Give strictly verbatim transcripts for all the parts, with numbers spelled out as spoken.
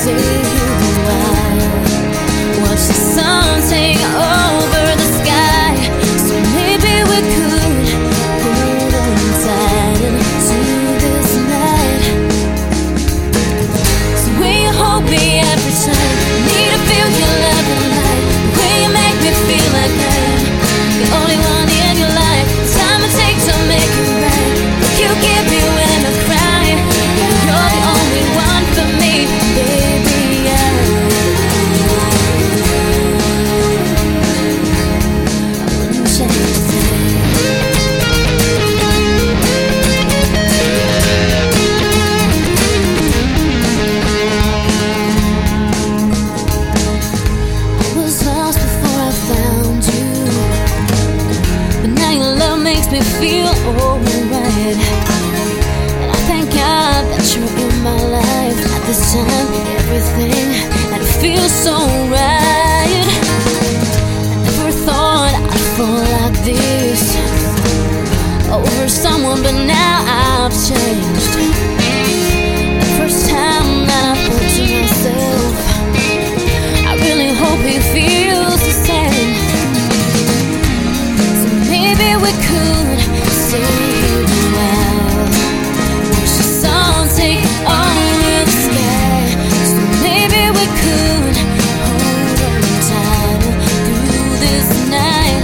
stay here a while. Watch the sun take over the sky. So maybe we could hold on tight into this night. So will you hold me every time? Need to feel your love and light. The way you make me feel like I'm the only one in your life. The time it takes to make it right. Look, you give me when I cry. Yeah, you're the only one for me, baby. Yeah. I wouldn't change a thing. I was lost before I found you, but now your love makes me feel alright. And I thank God that you're in my life at this time. Everything and it feels so right. I never thought I'd fall like this over someone, but now I've changed. The first time that I thought to myself, I really hope he feels the same. So maybe we could stay here a while. Watch the sun take over the sky. So maybe we could hold on tight through this night.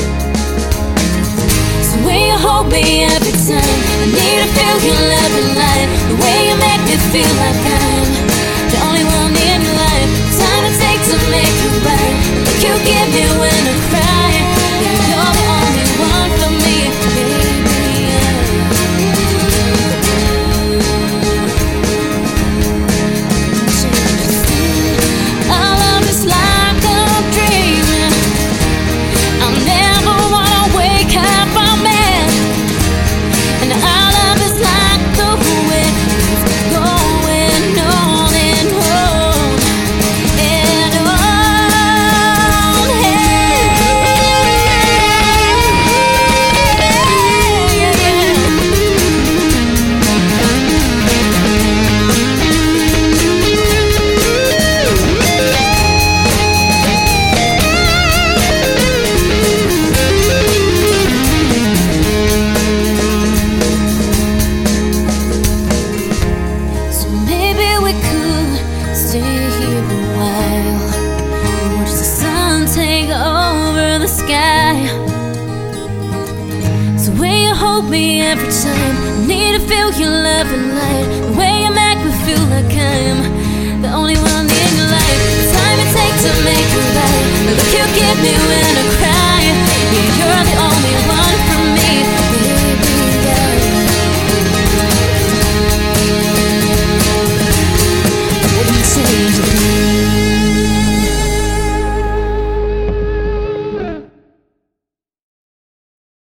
So will you hold me every time? I need to feel your love and light. The way you make me feel like I'm the only one in your life. Time it takes to make it right. Look, you give me when I cry. Yeah, you're the only one for me, baby. Yeah. Our love is like a dream. I never wanna wake up from it. And our love is like the wind, going on and on and on. So maybe we could stay here a while. Watch the sun take over the sky. So will you hold me every time? I need to feel your love and light. The way you make me feel like I'm